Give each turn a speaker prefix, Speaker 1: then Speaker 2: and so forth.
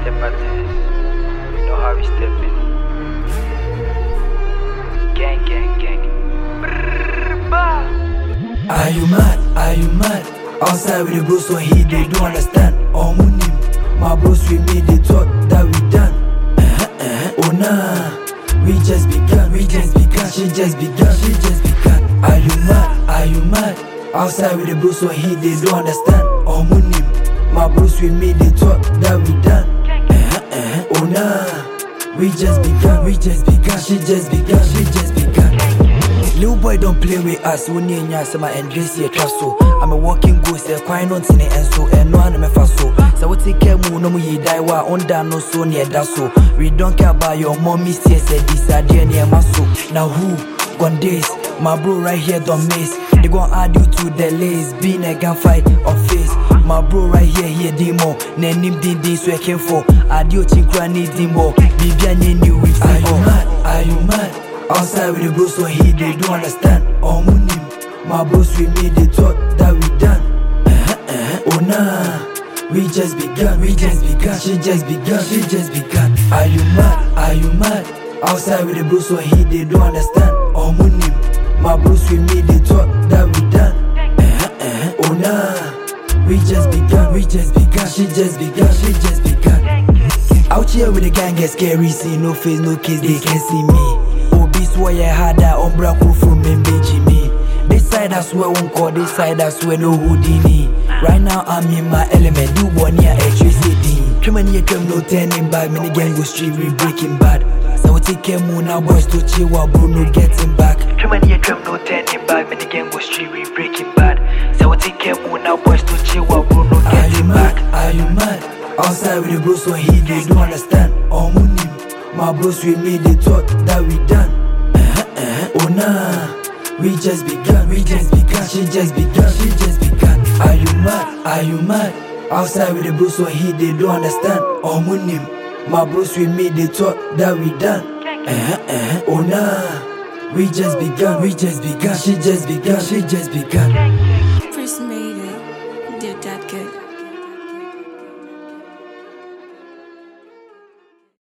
Speaker 1: step at it. You know how we step in. Gang, gang, gang.
Speaker 2: Are you mad? Are you mad? Outside with the bros so he they don't understand. Oh munim, my bros with me they thought that we done. Oh nah, we just begun, we just begun, she just begun, she just begun. Are you mad? Are you mad? Outside with the bros so he they don't understand. Oh munim, my bros with me they thought that we done. Oh nah, we just begun, we just begun, she just begun, she just begun. Little boy don't play with us. We need ya sama and dress your so. I'm a walking ghost. They're crying on tine and so and no one me faso. So we take care mu no mu ye die wa on da no so near that so. We don't care about your mommy say this idea near my so. Now who gone days? My bro right here don't miss. They gon' add you to the list. Being a gunfight on face. My bro right here demo. Nenim din so I came for. Adio chinkra need dimbo. Vivian new with. Are you mad? Are you mad? Outside with the bros so he they don't understand. Oh munim, my bros with me they thought that we done. Oh nah, we just begun, we just begun, she just begun, she just begun. Are you mad? Are you mad? Outside with the bros so he they don't understand. Oh munim, my bros with me they thought that we done. Oh nah, we just begun, we just begun, she just begun, she just begun. Out here with the gang get scary, see no face, no case, they can't see me. Why I had that umbra from me. This side I swear won't call, this side I swear no Houdini. Right now I'm in my element, do one year electricity. Come on here, come no turning back, mini gang go street, we breaking bad. So we take care more now, boys to chill while Bruno getting back. Come on here, come no turning back, mini gang go street, we breaking bad. So we take care more now, boys to chill while Bruno getting back. Are you mad? Outside with the bros so he they don't understand. Oh munim, my bros with me they thought that we done. Oh nah, we just begun, we just begun, she just begun, she just begun. Are you mad? Are you mad? Outside with the bros so he they don't understand. Oh munim, my bros with me they thought that we done. Oh nah, we just begun, we just begun, she just begun, she just begun.